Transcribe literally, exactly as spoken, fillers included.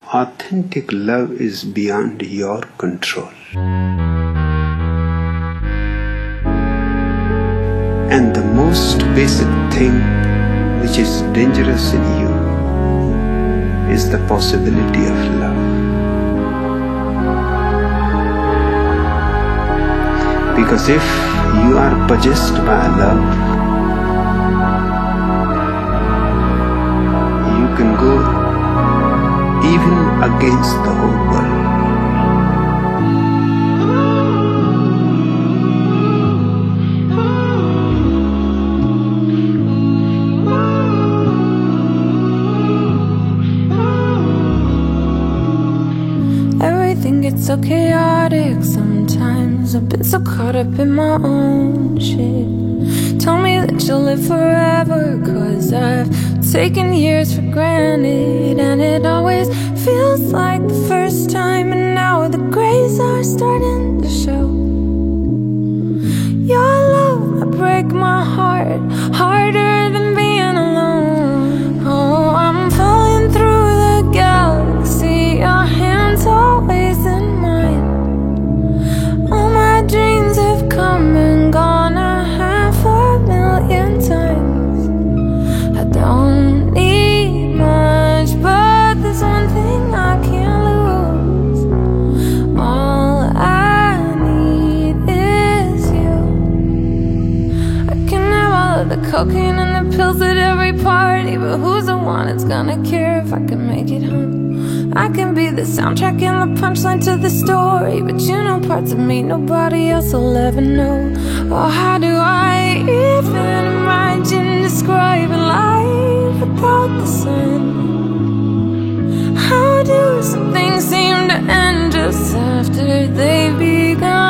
authentic love is beyond your control. And the most basic thing which is dangerous in you is the possibility of love. Because if you are possessed by love, you can go even against the whole world. Everything gets so chaotic sometimes. I've been so caught up in my own shit. Tell me that you'll live forever, 'cause I've taken years for granted. And it always feels like the first time, and now the grays are starting to show. Your love might break my heart, harder than being alone. Oh, I'm falling through the galaxy, your hands always in mine. All my dreams have come and gone a half a million times. I don't need much, but there's one thing I can't lose. All I need is you. I can have all of the cocaine and the pills at every party, but who's the one that's gonna care if I can make it home? I can be the soundtrack and the punchline to the story, but you know parts of me nobody else will ever know. Oh, how do I even imagine describing life without the sun? How do some things seem to end just after they've begun?